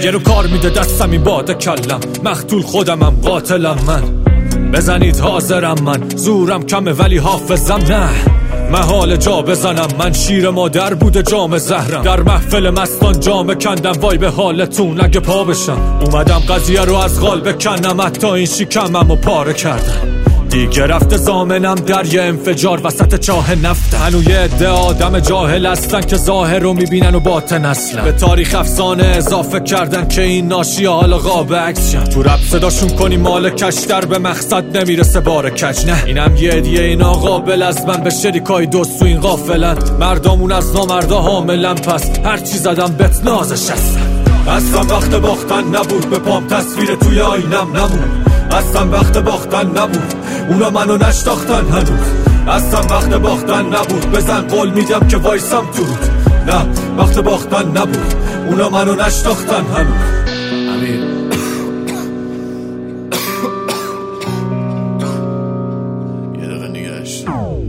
یه رو کار میده دستم این باده کلم، مقتول خودمم قاتلم من. بزنید حاضرم من، زورم کمه ولی حافظم نه. محال جا بزنم من، شیر مادر بوده جام زهرم. در محفل مستان جام کندم، وای به حالتون اگه پا بشم. اومدم قضیه رو از غال بکنم، حتی این شکمم رو پاره کردم. دیگه رفته زامنم در یه انفجار وسط چاه نفت. هنوز یه عده آدم جاهل هستن که ظاهر رو میبینن و باطن اصلا. به تاریخ افسانه اضافه کردن که این ناشی حالا قاب عکسشن. تو رپ صداشون کنی مال کشتر، به مقصد نمیرسه بار کج. نه اینم یه هدیه اینا قابل از من به شریکای دوست تو این غافلن. مردامون از نامردا حاملن، پس هرچی زدم بهت نازش هستن. اصلا وقت باختن نبود، به پام تصویر توی آینم نمون. اصلا وقت باختن نبود، اونا منو نشتاختن هنوز. اصلا وقت باختن نبود، بزن قول میدم که وایسم تو رود. نه وقت باختن نبود، اونا منو نشتاختن هنوز. امیر یه دقیقه نگهش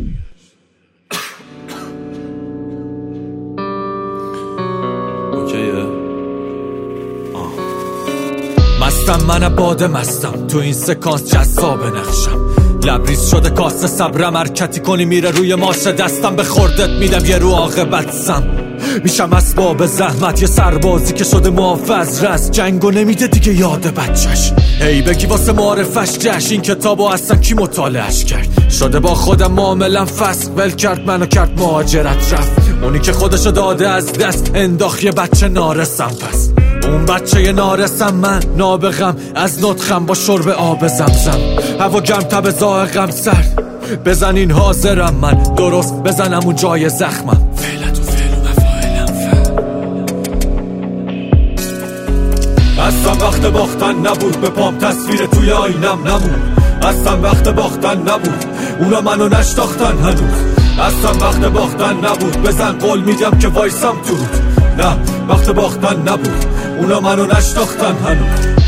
اوکیه. مستم من باده مستم، تو این سکانس جذاب نقشم. لبریز شده کاسه صبرم، حرکتی کنی میره روی ماشه. دستم به خوردت میدم یه رو عاقبت سم. میشم اسباب زحمت، یه سربازی که شده محافظ رست. جنگو نمیده دیگه یاد بچش. هی بگی واسه معرفش جشن، این کتابو اصلا کی مطالعهش کرد؟ شده با خودم معاملم فسق، ول کرد منو کرد مهاجرت رفت. اونی که خودشو داده از دست، انداخت یه بچه نارسم. پس اون بچه یه نارسم من، نابغم از نطخم با شرب آب زمزم. هوا گرم تب زائقم سرد، بزنین حاضرم من. درست بزنم اون جای زخمم. فعلت و فعل و مفاعلم اصلا وقت باختن نبود، به پام تصویر توی آینم نمون. اصلا وقت باختن نبود، اونا منو نشتاختن هنوز. اصلا وقت باختن نبود، بزن قول میدم که وایسم تو رود. نه وقت باختن نبود، اونا منو نشتاختن هنوز.